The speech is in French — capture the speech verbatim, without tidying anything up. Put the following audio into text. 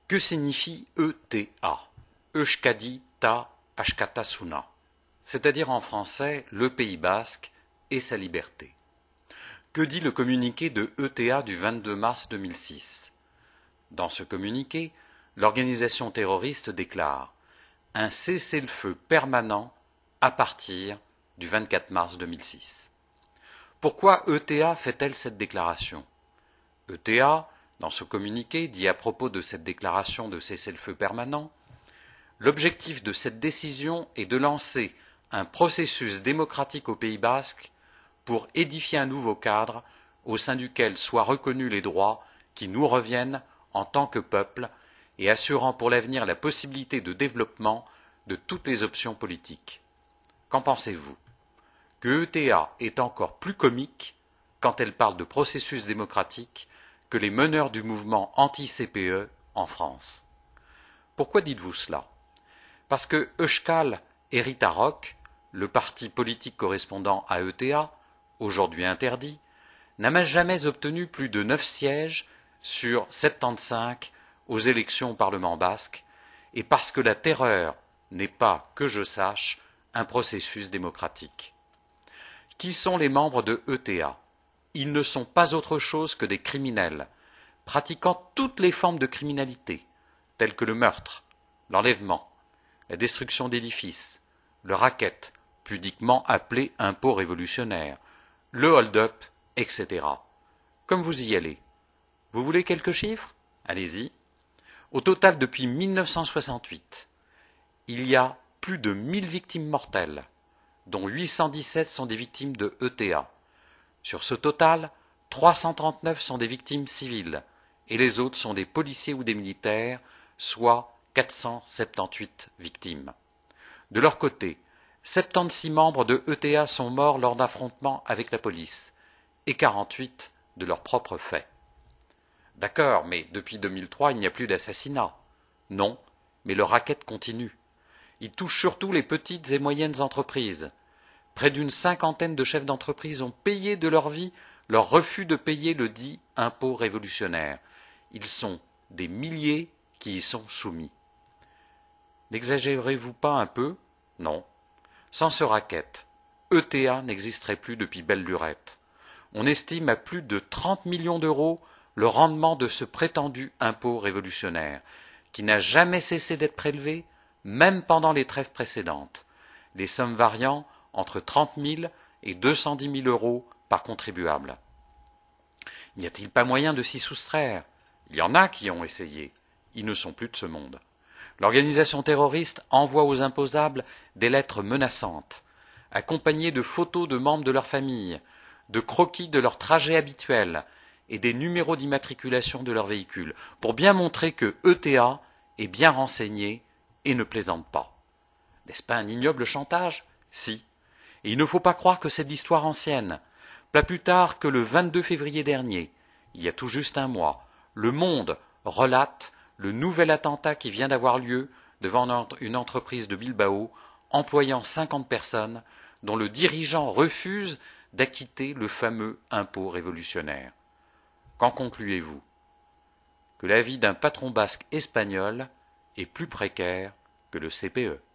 Que signifie E T A? Euskadi Ta Askatasuna, c'est-à-dire en français le Pays basque et sa liberté. Que dit le communiqué de E T A du vingt-deux mars deux mille six? Dans ce communiqué, l'organisation terroriste déclare un cessez-le-feu permanent à partir du vingt-quatre mars deux mille six. Pourquoi E T A fait-elle cette déclaration? E T A, dans ce communiqué, dit à propos de cette déclaration de cessez-le-feu permanent: l'objectif de cette décision est de lancer un processus démocratique au Pays basque pour édifier un nouveau cadre au sein duquel soient reconnus les droits qui nous reviennent en tant que peuple et assurant pour l'avenir la possibilité de développement de toutes les options politiques. Qu'en pensez-vous? Que E T A est encore plus comique quand elle parle de processus démocratique que les meneurs du mouvement anti-C P E en France. Pourquoi dites-vous cela? Parce que Euskal Herria Rock, le parti politique correspondant à E T A, aujourd'hui interdit, n'a jamais obtenu plus de neuf sièges sur soixante-quinze aux élections au Parlement basque, et parce que la terreur n'est pas, que je sache, un processus démocratique. Qui sont les membres de E T A? Ils ne sont pas autre chose que des criminels, pratiquant toutes les formes de criminalité, telles que le meurtre, l'enlèvement, la destruction d'édifices, le racket, pudiquement appelé impôt révolutionnaire, le hold-up, et cetera. Comme vous y allez. Vous voulez quelques chiffres? Allez-y. Au total, depuis mille neuf cent soixante-huit, il y a plus de mille victimes mortelles, dont huit cent dix-sept sont des victimes de E T A. Sur ce total, trois cent trente-neuf sont des victimes civiles, et les autres sont des policiers ou des militaires, soit quatre cent soixante-dix-huit victimes. De leur côté, soixante-seize membres de E T A sont morts lors d'affrontements avec la police, et quarante-huit de leur propre fait. D'accord, mais depuis deux mille trois, il n'y a plus d'assassinats. Non, mais le racket continue. Il touche surtout les petites et moyennes entreprises. Près d'une cinquantaine de chefs d'entreprise ont payé de leur vie leur refus de payer le dit impôt révolutionnaire. Ils sont des milliers qui y sont soumis. N'exagérez-vous pas un peu? Non. Sans ce racket, E T A n'existerait plus depuis belle lurette. On estime à plus de trente millions d'euros le rendement de ce prétendu impôt révolutionnaire, qui n'a jamais cessé d'être prélevé, même pendant les trêves précédentes, les sommes variant entre trente mille et deux cent dix mille euros par contribuable. N'y a-t-il pas moyen de s'y soustraire? Il y en a qui ont essayé. Ils ne sont plus de ce monde. L'organisation terroriste envoie aux imposables des lettres menaçantes, accompagnées de photos de membres de leur famille, de croquis de leur trajet habituel et des numéros d'immatriculation de leurs véhicules, pour bien montrer que E T A est bien renseigné et ne plaisante pas. N'est-ce pas un ignoble chantage? Si. Et il ne faut pas croire que c'est de l'histoire ancienne. Pas plus tard que le vingt-deux février dernier, il y a tout juste un mois, Le Monde relate le nouvel attentat qui vient d'avoir lieu devant une entreprise de Bilbao, employant cinquante personnes, dont le dirigeant refuse d'acquitter le fameux impôt révolutionnaire. Qu'en concluez-vous? Que la vie d'un patron basque espagnol est plus précaire que le C P E.